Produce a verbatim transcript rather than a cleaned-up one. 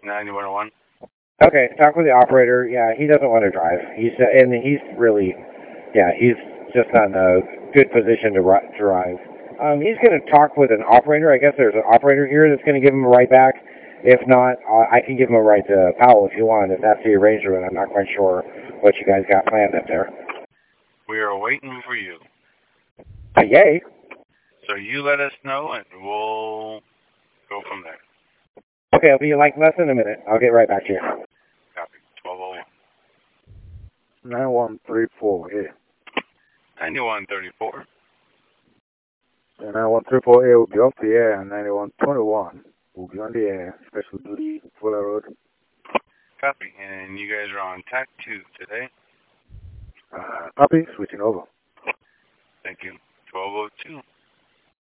ninety-one oh one. Okay, talk with the operator. Yeah, he doesn't want to drive. He's uh, and he's really, yeah, he's just not in a good position to ri- drive. Um, he's going to talk with an operator. I guess there's an operator here that's going to give him a ride back. If not, uh, I can give him a ride to Powell if you want. If that's the arrangement, I'm not quite sure what you guys got planned up there. We are waiting for you. Uh, yay. So you let us know, and we'll go from there. Okay, it'll be like less than a minute. I'll get right back to you. Copy. twelve oh one. nine one three four, yeah. ninety-one thirty-four. Yeah, nine one three four, yeah, will be off the air, and ninety-one twenty-one will be on the air, special duty, Fuller Road. Copy. And you guys are on T A C two today? Uh, copy, switching over. Thank you. twelve oh two.